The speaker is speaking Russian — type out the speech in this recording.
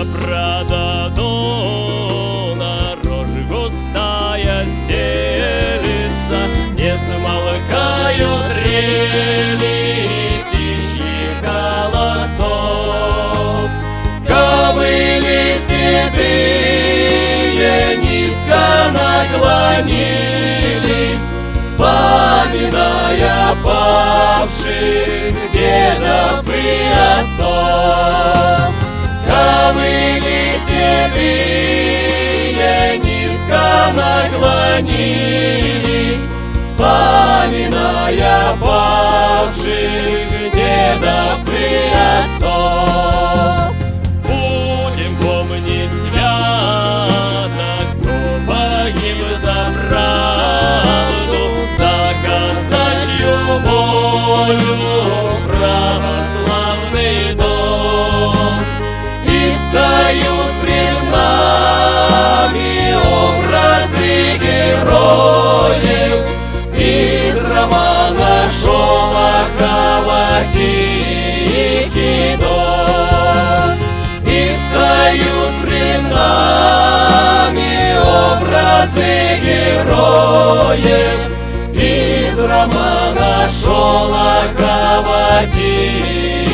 прададона, рожь густая стелится, не смолкают трели птичьих голосов. Ковыли седые низко наклонились, вспоминая павших дедов и отцов. Ковыли седые низко наклонились, вспоминая павших дедов и отцов. Будем помнить свято, кто погиб за правду, за казачью волю, православный дом. И встают пред нами образы героев из романа Шолохова «Тихий дон». И встают пред нами образы героев из романа Шолохова «Тихий